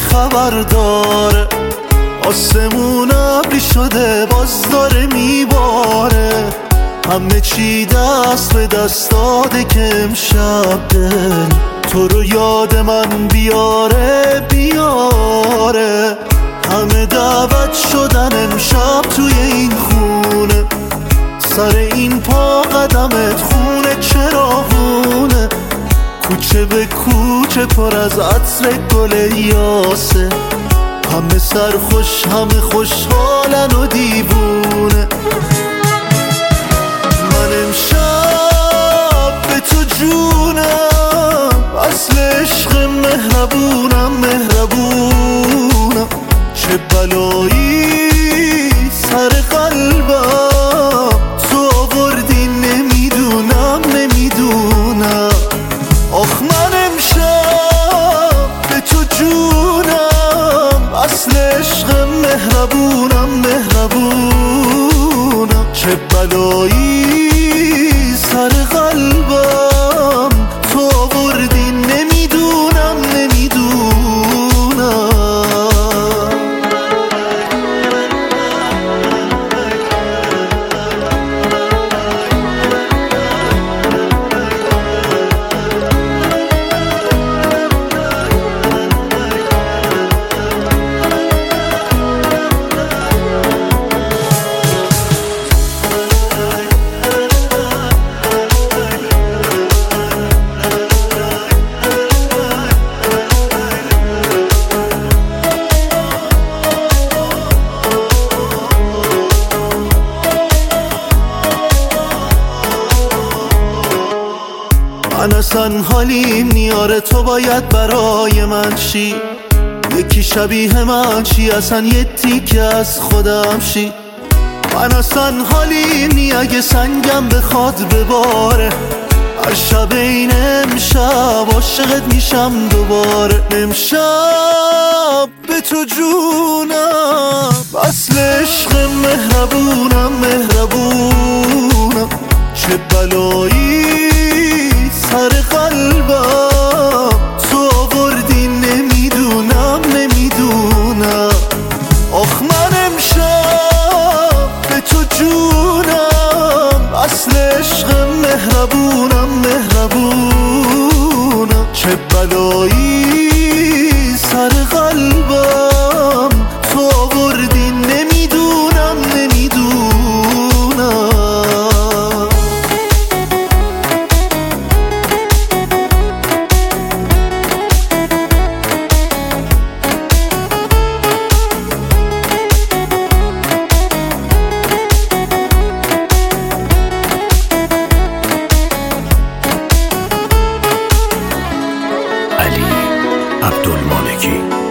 خبر داره، آسمون ابری شده باز داره میباره، همه چی دست به دست داده که امشب دل تو رو یاد من بیاره بیاره. همه دعوت شدن امشب توی این خونه، سر این پا قدمت خونه چراغونه، کوچه به کوچه پر از عطر گل یاسه، همه سرخوش همه خوشحالن و دیوونه. من امشب به تو جونم، اصل عشق مهربونم مهربونم، چه بلایی سر قلبم تو آوردی نمیدونم نمیدونم. آخ من امشب به تو جونم، اصل عشق مهربونم مهربونم، چه بلایی سر قلبم تو آوردی نمیدونم نمیدونم. من اصلا حالیم نیاره تو باید برای من شی، یکی شبیه من چی اصلا یه تیکه از خودم شی. من اصلا حالیم نی اگه سنگم بخواد بباره، هر شب این امشب عاشقت میشم دوباره. امشب به تو جونم، اصل عشق مهربونم مهربونم، چه بلایی سر قلبم تو آوردی نمیدونم نمیدونم. آخ من امشب به تو جونم، اصل عشق مهربونم مهربونم، چه بلایی سر قلبم تو آوردی نمیدونم نمیدونم. علی عبدالمالکی.